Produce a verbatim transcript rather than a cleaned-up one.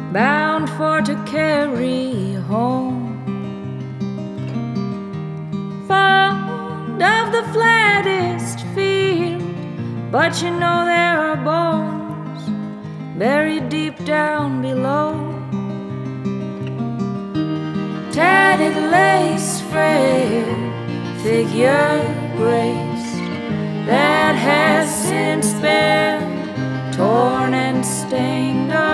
bound for to carry home. Fond of the flattest field, but you know there are bones buried deep down below. Tatted lace, frail figure graced, that has since been torn and stained.